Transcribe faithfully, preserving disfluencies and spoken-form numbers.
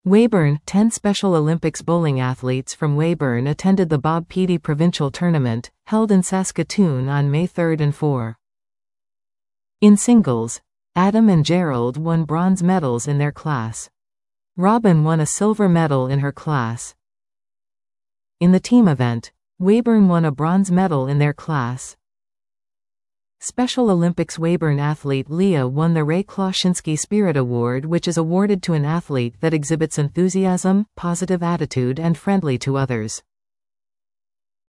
Weyburn. ten Special Olympics bowling athletes from Weyburn attended the Bob Peavy Provincial Tournament, held in Saskatoon on May third and fourth. In singles, Adam and Gerald won bronze medals in their class. Robin won a silver medal in her class. In the team event, Weyburn won a bronze medal in their class. Special Olympics Weyburn athlete Leah won the Ray Kloshinsky Spirit Award, which is awarded to an athlete that exhibits enthusiasm, positive attitude and friendly to others.